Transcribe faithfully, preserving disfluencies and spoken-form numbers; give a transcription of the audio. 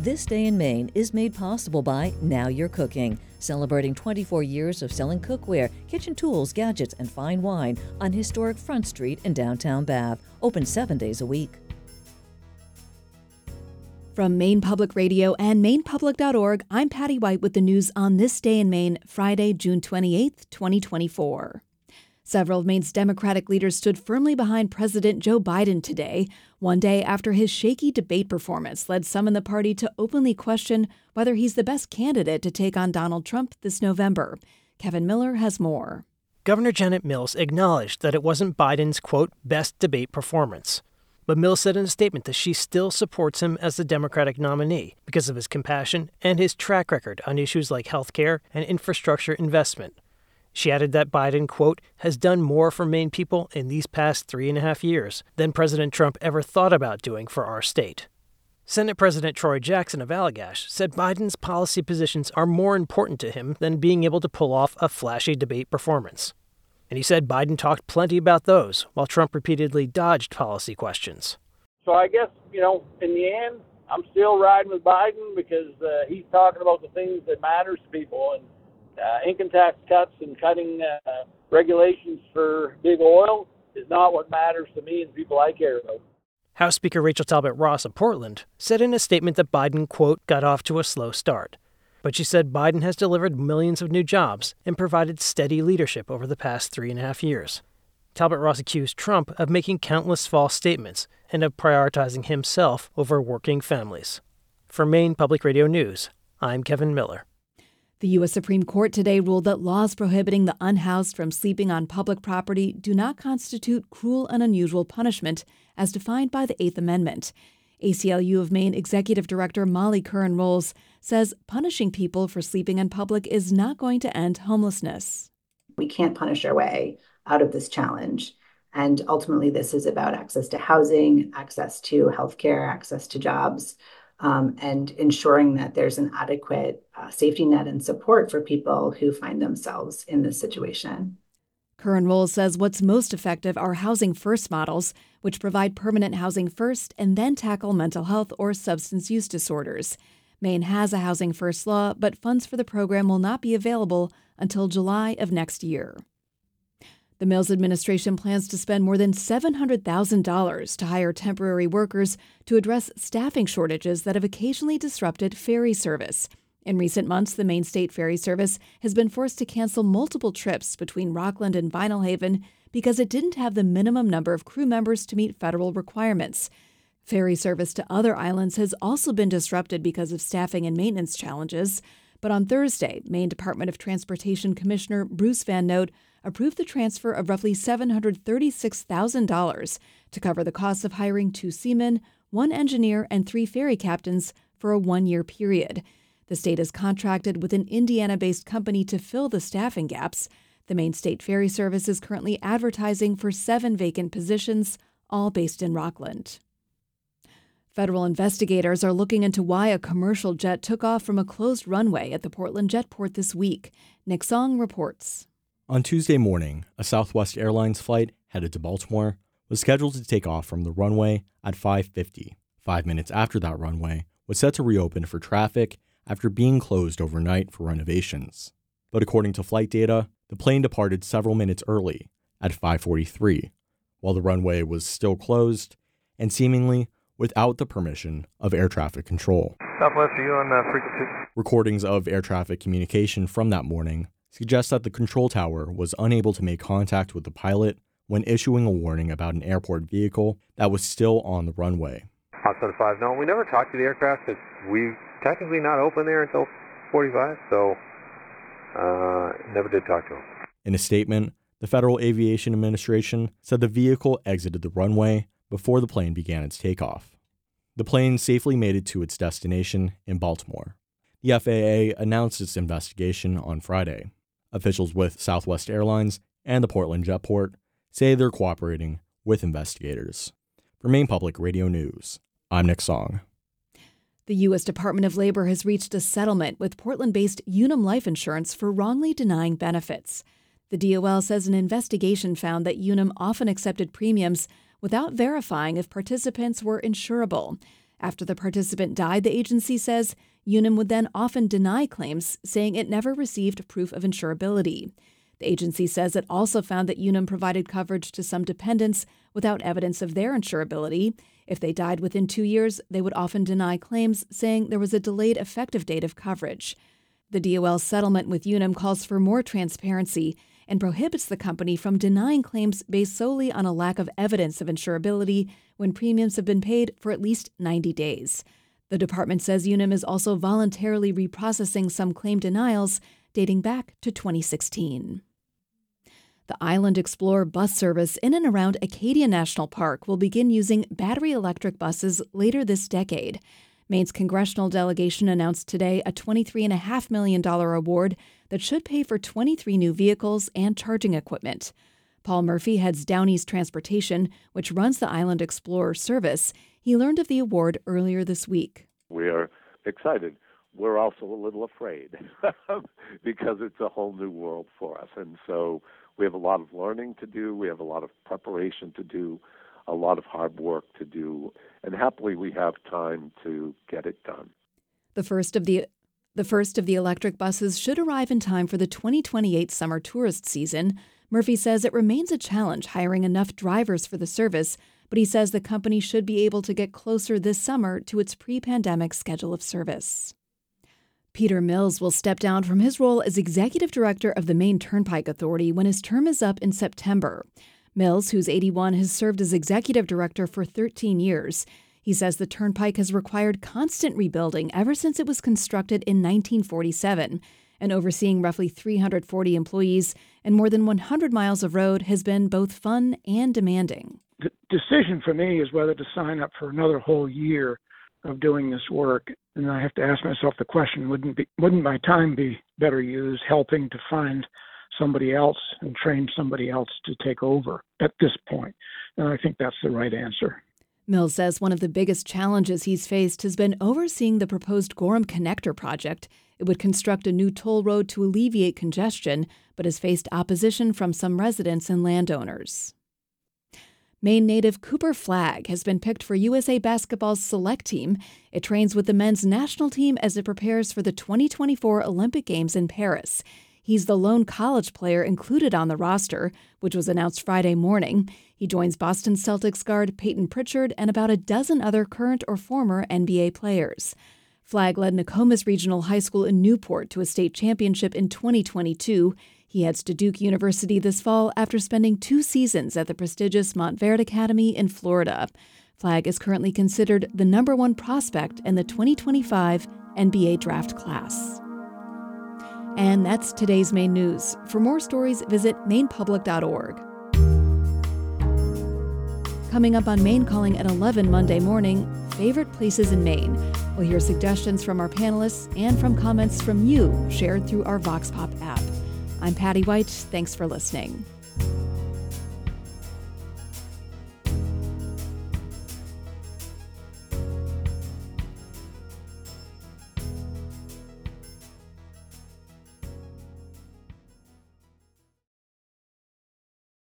This Day in Maine is made possible by Now You're Cooking, celebrating twenty-four years of selling cookware, kitchen tools, gadgets, and fine wine on historic Front Street in downtown Bath. Open seven days a week. From Maine Public Radio and maine public dot org, I'm Patty White with the news on This Day in Maine, Friday, June twenty-eighth, twenty twenty-four. Several of Maine's Democratic leaders stood firmly behind President Joe Biden today, one day after his shaky debate performance led some in the party to openly question whether he's the best candidate to take on Donald Trump this November. Kevin Miller has more. Governor Janet Mills acknowledged that it wasn't Biden's, quote, best debate performance. But Mills said in a statement that she still supports him as the Democratic nominee because of his compassion and his track record on issues like health care and infrastructure investment. She added that Biden, quote, has done more for Maine people in these past three and a half years than President Trump ever thought about doing for our state. Senate President Troy Jackson of Allagash said Biden's policy positions are more important to him than being able to pull off a flashy debate performance. And he said Biden talked plenty about those, while Trump repeatedly dodged policy questions. So I guess, you know, in the end, I'm still riding with Biden because uh, he's talking about the things that matters to people. And uh, income tax cuts and cutting uh, regulations for big oil is not what matters to me and people I care about. House Speaker Rachel Talbot Ross of Portland said in a statement that Biden, quote, got off to a slow start. But she said Biden has delivered millions of new jobs and provided steady leadership over the past three and a half years. Talbot Ross accused Trump of making countless false statements and of prioritizing himself over working families. For Maine Public Radio News, I'm Kevin Miller. The U S Supreme Court today ruled that laws prohibiting the unhoused from sleeping on public property do not constitute cruel and unusual punishment as defined by the Eighth Amendment. A C L U of Maine Executive Director Molly Curran-Rolls says punishing people for sleeping in public is not going to end homelessness. We can't punish our way out of this challenge. And ultimately, this is about access to housing, access to healthcare, access to jobs, um, and ensuring that there's an adequate uh, safety net and support for people who find themselves in this situation. Curran-Rolls says what's most effective are housing first models, which provide permanent housing first and then tackle mental health or substance use disorders. Maine has a housing first law, but funds for the program will not be available until July of next year. The Mills administration plans to spend more than seven hundred thousand dollars to hire temporary workers to address staffing shortages that have occasionally disrupted ferry service. In recent months, the Maine State Ferry Service has been forced to cancel multiple trips between Rockland and Vinyl Haven because it didn't have the minimum number of crew members to meet federal requirements. Ferry service to other islands has also been disrupted because of staffing and maintenance challenges. But on Thursday, Maine Department of Transportation Commissioner Bruce Van Note approved the transfer of roughly seven hundred thirty-six thousand dollars to cover the costs of hiring two seamen, one engineer, and three ferry captains for a one-year period. The state has contracted with an Indiana-based company to fill the staffing gaps. The Maine State Ferry Service is currently advertising for seven vacant positions, all based in Rockland. Federal investigators are looking into why a commercial jet took off from a closed runway at the Portland Jetport this week. Nick Song reports. On Tuesday morning, a Southwest Airlines flight headed to Baltimore was scheduled to take off from the runway at five fifty. Five minutes after that runway was set to reopen for traffic after being closed overnight for renovations. But according to flight data, the plane departed several minutes early at five forty-three, while the runway was still closed and seemingly without the permission of air traffic control. Southwest, are you on uh, frequency? Recordings of air traffic communication from that morning suggest that the control tower was unable to make contact with the pilot when issuing a warning about an airport vehicle that was still on the runway. Outside of five, no, we never talked to the aircraft. It's, we technically not open there until forty-five, so uh, never did talk to them. In a statement, the Federal Aviation Administration said the vehicle exited the runway before the plane began its takeoff. The plane safely made it to its destination in Baltimore. The F A A announced its investigation on Friday. Officials with Southwest Airlines and the Portland Jetport say they're cooperating with investigators. For Maine Public Radio News, I'm Nick Song. The U S Department of Labor has reached a settlement with Portland-based Unum Life Insurance for wrongly denying benefits. The D O L says an investigation found that Unum often accepted premiums without verifying if participants were insurable. After the participant died, the agency says Unum would then often deny claims, saying it never received proof of insurability. The agency says it also found that Unum provided coverage to some dependents without evidence of their insurability. If they died within two years, they would often deny claims, saying there was a delayed effective date of coverage. The D O L settlement with Unum calls for more transparency and prohibits the company from denying claims based solely on a lack of evidence of insurability when premiums have been paid for at least ninety days. The department says Unum is also voluntarily reprocessing some claim denials dating back to twenty sixteen. The Island Explorer bus service in and around Acadia National Park will begin using battery electric buses later this decade. Maine's congressional delegation announced today a twenty-three point five million dollars award that should pay for twenty-three new vehicles and charging equipment. Paul Murphy heads Downey's Transportation, which runs the Island Explorer service. He learned of the award earlier this week. We are excited. We're also a little afraid because it's a whole new world for us. And so we have a lot of learning to do. We have a lot of preparation to do, a lot of hard work to do. And happily, we have time to get it done. The first of the The first of the electric buses should arrive in time for the twenty twenty-eight summer tourist season. Murphy says it remains a challenge hiring enough drivers for the service, but he says the company should be able to get closer this summer to its pre-pandemic schedule of service. Peter Mills will step down from his role as executive director of the Maine Turnpike Authority when his term is up in September. Mills, who's eighty-one, has served as executive director for thirteen years. He says the Turnpike has required constant rebuilding ever since it was constructed in nineteen forty-seven, and overseeing roughly three hundred forty employees and more than one hundred miles of road has been both fun and demanding. The decision for me is whether to sign up for another whole year of doing this work, and I have to ask myself the question, wouldn't be, wouldn't my time be better used helping to find somebody else and train somebody else to take over at this point? And I think that's the right answer. Mills says one of the biggest challenges he's faced has been overseeing the proposed Gorham Connector project. It would construct a new toll road to alleviate congestion, but has faced opposition from some residents and landowners. Maine native Cooper Flagg has been picked for U S A Basketball's select team. It trains with the men's national team as it prepares for the twenty twenty-four Olympic Games in Paris. He's the lone college player included on the roster, which was announced Friday morning. He joins Boston Celtics guard Peyton Pritchard and about a dozen other current or former N B A players. Flagg led Nokomis Regional High School in Newport to a state championship in twenty twenty-two. He heads to Duke University this fall after spending two seasons at the prestigious Montverde Academy in Florida. Flagg is currently considered the number one prospect in the twenty twenty-five N B A draft class. And that's today's Maine News. For more stories, visit maine public dot org. Coming up on Maine Calling at eleven Monday morning, favorite places in Maine. We'll hear suggestions from our panelists and from comments from you shared through our Vox Pop app. I'm Patty White. Thanks for listening.